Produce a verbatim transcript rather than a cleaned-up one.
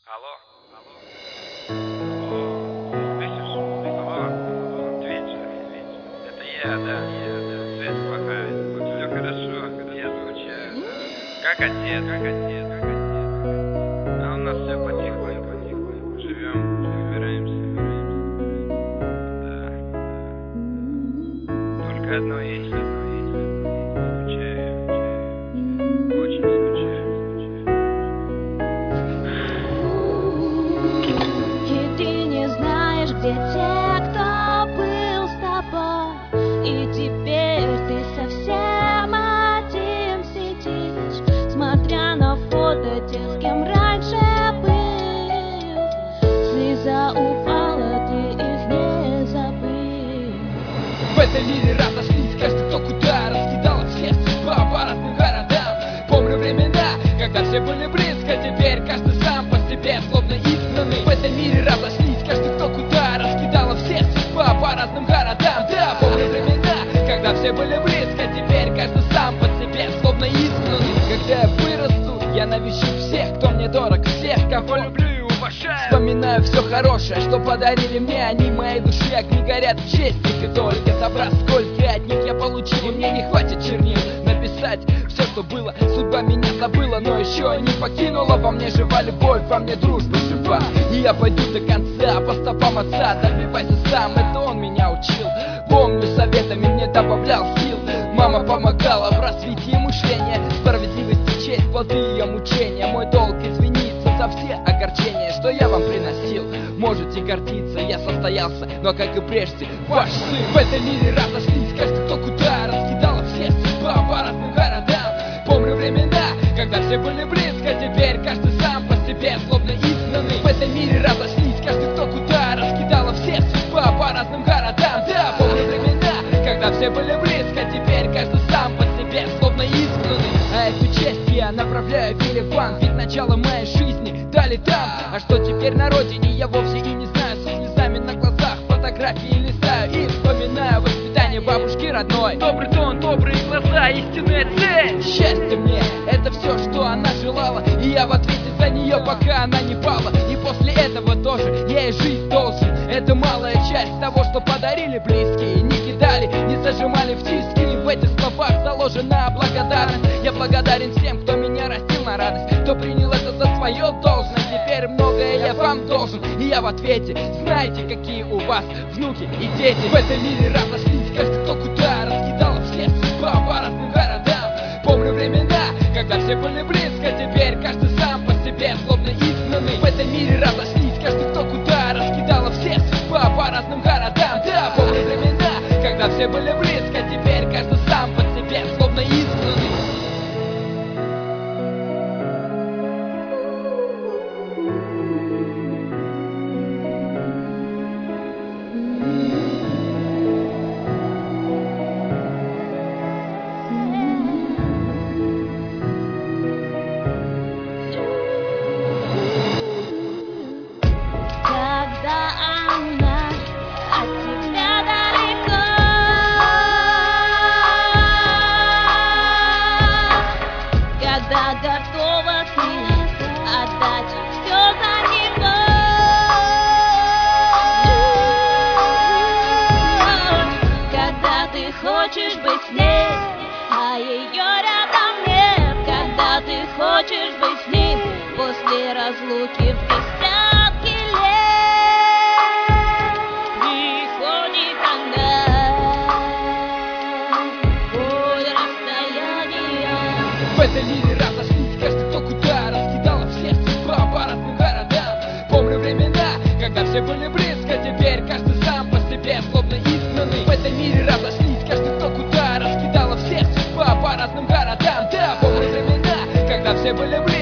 Алло, алло. Алло, слышишь? Алло, ответь, ответь. Это я, да, я, да. Связь плохая. Вот все хорошо, я скучаю, да. Как отец, как отец, как отец. А у нас все потихоньку, потихоньку. Живем, собираемся, собираемся. Да, да. Только одно есть, одно есть. Скучаю, очень скучаю. Где те, кто был с тобой, и теперь ты совсем один сидишь, смотря на фото тех, с кем раньше был. Слеза упала, ты их не забыл. В этом мире разошлись каждый кто куда, раскидала всех судьба по разным городам. Помню времена, когда все были близко, теперь каждый сам по себе, словно изгнанный. В этом мире разошлись каждый кто куда, раскидала всех судьба по разным городам. Да, помню времена, когда все были близко, теперь каждый сам по себе, словно изгнанный. Когда я вырасту, я навещу всех, кто мне дорог, всех, кого люблю и уважаю. Вспоминаю все хорошее, что подарили мне они, моей души огни горят в честь их, и только собрать, сколько от них я получил, и мне не хватит чернил написать все, что было. Судьба меня забыла, но еще не покинула. Во мне жива любовь, во мне дружба жива, и я пойду до конца по стопам отца. Добивайся сам, это он меня учил. Помню, советами мне добавлял сил. Мама помогала в развитии мышления. Справедливость и честь, плоды ее мучения. Мой долг извиниться за все огорчения, что я вам приносил. Можете гордиться, я состоялся, но как и прежде, ваш сын. В этом мире разошлись каждый кто куда, раскидала всех судьба по разным городам. Помню времена, когда все были близко, теперь каждый сам по себе, словно изгнанный. В этом мире разошлись каждый кто куда, раскидала всех судьба по разным городам. Да, помню времена, когда все были близко, теперь каждый сам по себе, словно изгнанный. А эту честь я направляю в Ереван, ведь начало моей жизни дали там. А что теперь на родине, я вовсе и не знаю. Со слезами на глазах фотографии листаю и вспоминаю воспитание бабушки родной. Добрый тон, добрые глаза, истинная цель. Счастье мне, это все, что она желала, и я в ответе за нее, пока она не пала. И после этого тоже я ей жизнь должен. Это малая часть того, что подарили близкие. Не кидали, не зажимали в тиски. В этих словах заложена благодарность. Я благодарен всем, кто меня растил на радость, кто принял это за свою должность. Теперь многое я вам должен, и я в ответе. Знаете, какие у вас внуки и дети. В этом мире разошлись каждый кто куда, раскидала всех судьба по разным городам. Помню времена, когда все были близко, теперь каждый сам по себе, словно изгнанный. В этом мире разошлись каждый кто куда, раскидала всех судьба по разным городам. Да, помню времена, когда все были близко, теперь каждый сам по себе, словно изгнанный. Готова ты отдать все за него. Когда ты хочешь быть с ней, а ее рядом нет. Когда ты хочешь быть с ним после разлуки в десятки лет, приходит она, боль расстояния. В этом мире разошлись каждый кто куда, раскидала всех судьба по разным городам. Помню времена, когда все были близко, теперь каждый сам по себе, словно изгнанный. В этом мире разошлись каждый кто куда, раскидала всех судьба по разным городам. Да, помню времена, когда все были близко.